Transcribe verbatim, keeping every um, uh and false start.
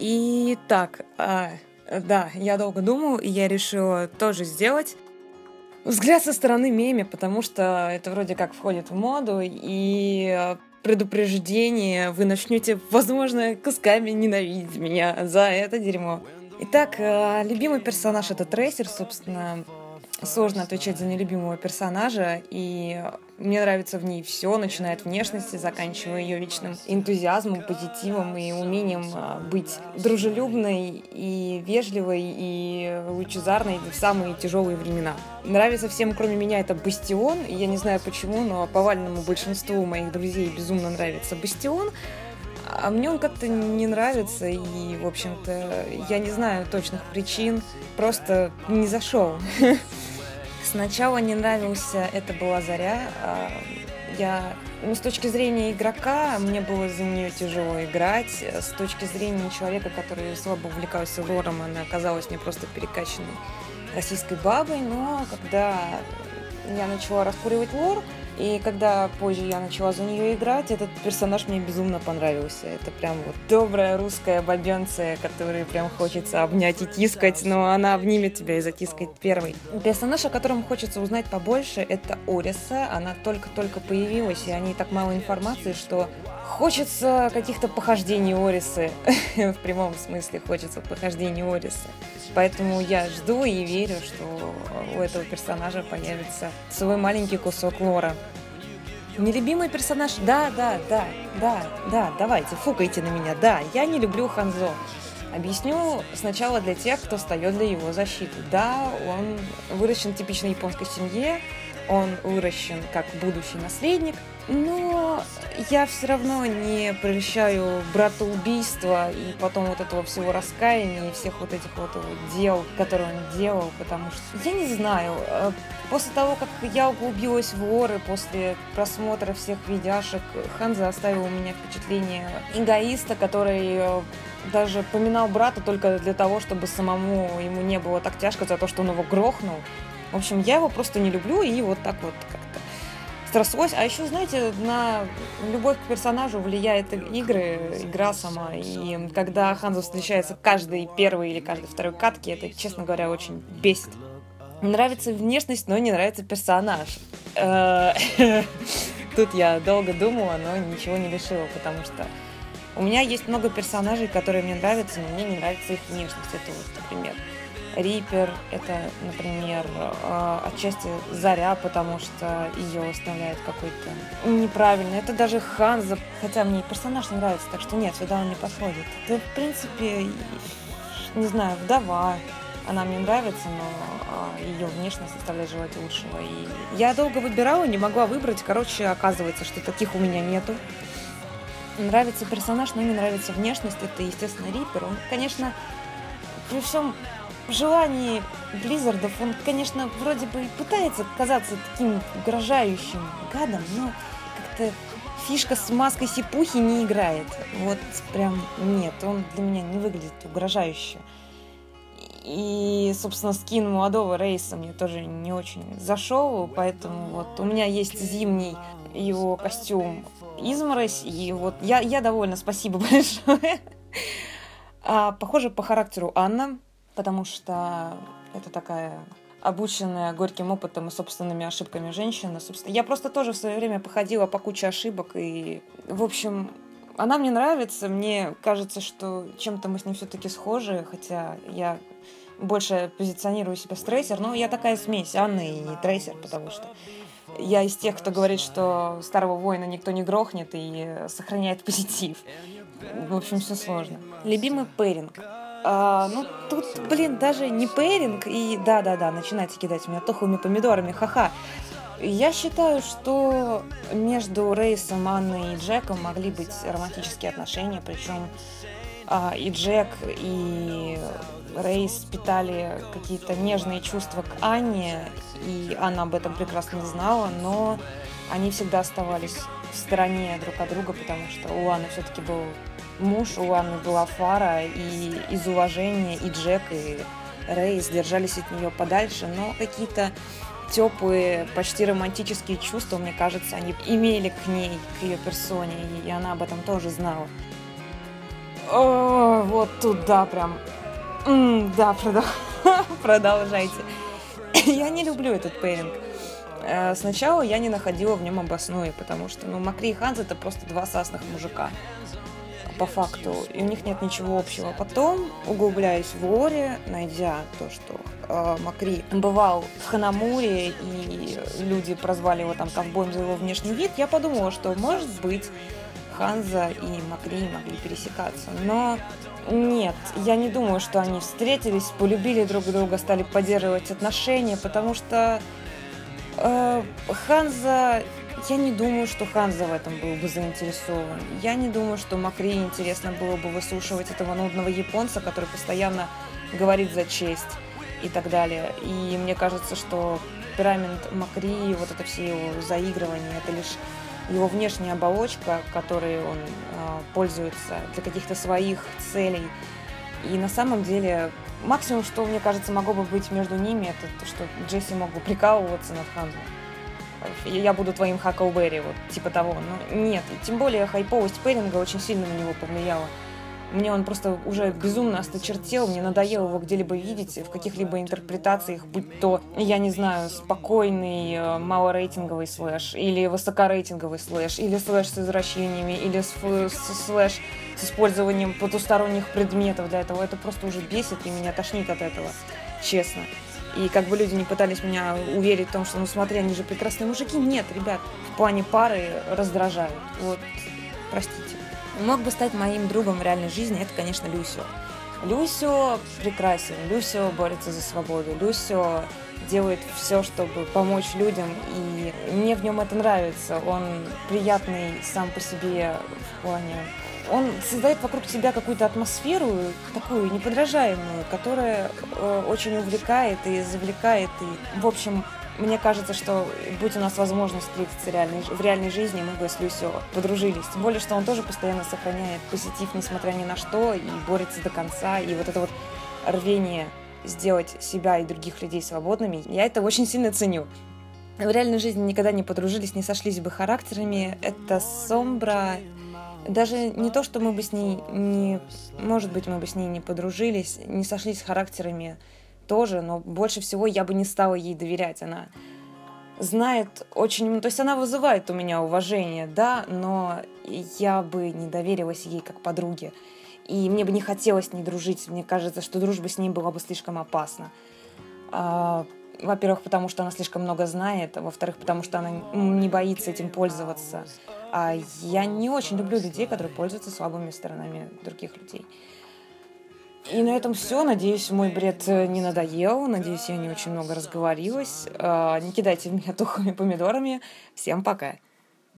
И так, а, да, я долго думала, и я решила тоже сделать взгляд со стороны меме, потому что это вроде как входит в моду, и предупреждение, вы начнете, возможно, кусками ненавидеть меня за это дерьмо. Итак, любимый персонаж — это Трейсер, собственно. Сложно отвечать за нелюбимого персонажа, и мне нравится в ней все, начиная от внешности, заканчивая ее вечным энтузиазмом, позитивом и умением быть дружелюбной и вежливой и лучезарной в самые тяжелые времена. Нравится всем, кроме меня, это Бастион. Я не знаю почему, но повальному большинству моих друзей безумно нравится Бастион. А мне он как-то не нравится, и, в общем-то, я не знаю точных причин, просто не зашел. Сначала не нравился «Это была Заря». Я, ну, с точки зрения игрока, мне было за нее тяжело играть. С точки зрения человека, который слабо увлекался лором, она оказалась мне просто перекачанной российской бабой. Но когда я начала раскуривать лор, и когда позже я начала за нее играть, этот персонаж мне безумно понравился. Это прям вот добрая русская бабенция, которую прям хочется обнять и тискать, но она обнимет тебя и затискает первой. Персонаж, о котором хочется узнать побольше, это Ориса. Она только-только появилась, и о ней так мало информации, что хочется каких-то похождений Орисы. В прямом смысле хочется похождений Орисы. Поэтому я жду и верю, что у этого персонажа появится свой маленький кусок лора. Нелюбимый персонаж? Да, да, да, да, да, давайте, фукайте на меня. Да, я не люблю Ханзо. Объясню сначала для тех, кто встает для его защиты. Да, он выращен в типичной японской семье, он выращен как будущий наследник, но я все равно не прельщаю братоубийства и потом вот этого всего раскаяния и всех вот этих вот дел, которые он делал, потому что, я не знаю, после того, как я углубилась в лор и после просмотра всех видяшек, Ханзо оставил у меня впечатление эгоиста, который даже поминал брата только для того, чтобы самому ему не было так тяжко за то, что он его грохнул. В общем, я его просто не люблю, и вот так вот как-то срослось. А еще, знаете, на любовь к персонажу влияет игры, игра сама. И когда Ханзо встречается каждый первый или каждый второй катки, это, честно говоря, очень бесит. Нравится внешность, но не нравится персонаж. Тут я долго думала, но ничего не решила, потому что у меня есть много персонажей, которые мне нравятся, но мне не нравится их внешность. Это вот, например, Рипер, это, например, отчасти Заря, потому что ее оставляет какой-то неправильный. Это даже Ханзо, хотя мне персонаж не нравится, так что нет, сюда он не подходит. Это, в принципе, не знаю, Вдова. Она мне нравится, но ее внешность оставляет желать лучшего. И я долго выбирала, не могла выбрать. Короче, оказывается, что таких у меня нету. Нравится персонаж, но не нравится внешность. Это, естественно, Рипер. Он, конечно, при всем желании Близзардов, он, конечно, вроде бы и пытается казаться таким угрожающим гадом, но как-то фишка с маской сипухи не играет. Вот прям нет, он для меня не выглядит угрожающе. И, собственно, скин молодого Рейса мне тоже не очень зашел, поэтому вот у меня есть зимний его костюм Изморозь, и вот я, я довольна, спасибо большое. А, похоже по характеру Анна, потому что это такая обученная горьким опытом и собственными ошибками женщина. Собственно, я просто тоже в свое время походила по куче ошибок, и, в общем, она мне нравится. Мне кажется, что чем-то мы с ней все-таки схожи, хотя я больше позиционирую себя с Трейсер, но я такая смесь Анны и Трейсер, потому что я из тех, кто говорит, что старого воина никто не грохнет и сохраняет позитив. В общем, все сложно. Любимый пэринг. А, ну, тут, блин, даже не пэринг, и да-да-да, начинайте кидать меня тухлыми помидорами, ха-ха. Я считаю, что между Рейсом, Анной и Джеком могли быть романтические отношения, причем а, и Джек, и Рейс питали какие-то нежные чувства к Анне, и Анна об этом прекрасно знала, но они всегда оставались в стороне друг от друга, потому что у Анны все-таки был муж, у Анны была Фара, и из уважения и Джек, и Рейс держались от нее подальше, но какие-то теплые, почти романтические чувства, мне кажется, они имели к ней, к ее персоне, и она об этом тоже знала. О, вот туда прям. М, да, продол- продолжайте. Я не люблю этот пейринг. Э, Сначала я не находила в нем обосновы, потому что, ну, Макри и Ханз это просто два сасных мужика, по факту, и у них нет ничего общего. Потом, углубляясь в лоре, найдя то, что э, Макри бывал в Ханамуре, и люди прозвали его там ковбоем за его внешний вид, я подумала, что, может быть, Ханза и Макри могли пересекаться. Но нет, я не думаю, что они встретились, полюбили друг друга, стали поддерживать отношения, потому что э, Ханза... Я не думаю, что Ханза в этом был бы заинтересован. Я не думаю, что Макри интересно было бы выслушивать этого нудного японца, который постоянно говорит за честь и так далее. И мне кажется, что темперамент Макри, вот это все его заигрывания, это лишь его внешняя оболочка, которой он э, пользуется для каких-то своих целей. И на самом деле максимум, что, мне кажется, могло бы быть между ними, это то, что Джесси мог бы прикалываться над Ханзой. Я буду твоим Хаклберри, вот типа того. Но нет, и тем более хайповость пейринга очень сильно на него повлияла. Мне он просто уже безумно осточертел, мне надоело его где-либо видеть в каких-либо интерпретациях, будь то, я не знаю, спокойный, э, малорейтинговый слэш, или высокорейтинговый слэш, или слэш с извращениями, или с, с- слэш с использованием потусторонних предметов для этого. Это просто уже бесит, и меня тошнит от этого, честно. И как бы люди не пытались меня уверить в том, что, ну смотри, они же прекрасные мужики. Нет, ребят, в плане пары раздражают. Вот, простите. Мог бы стать моим другом в реальной жизни, это, конечно, Люсио. Люсио прекрасен, Люсио борется за свободу, Люсио делает все, чтобы помочь людям, и мне в нем это нравится. Он приятный сам по себе в плане... Он создает вокруг себя какую-то атмосферу такую неподражаемую, которая э, очень увлекает и завлекает. И, в общем, мне кажется, что будь у нас возможность встретиться реальной, в реальной жизни, мы бы с Люсио подружились. Тем более, что он тоже постоянно сохраняет позитив, несмотря ни на что, и борется до конца. И вот это вот рвение сделать себя и других людей свободными, я это очень сильно ценю. В реальной жизни никогда не подружились, не сошлись бы характерами. Это Сомбра... Даже не то, что мы бы с ней не... Может быть, мы бы с ней не подружились, не сошлись характерами тоже, но больше всего я бы не стала ей доверять. Она знает очень... То есть она вызывает у меня уважение, да, но я бы не доверилась ей как подруге. И мне бы не хотелось с ней дружить. Мне кажется, что дружба с ней была бы слишком опасна. А, Во-первых, потому что она слишком много знает, а во-вторых, потому что она не боится этим пользоваться. А я не очень люблю людей, которые пользуются слабыми сторонами других людей. И на этом все. Надеюсь, мой бред не надоел. Надеюсь, я не очень много разговорилась. А, Не кидайте в меня тухлыми помидорами. Всем пока.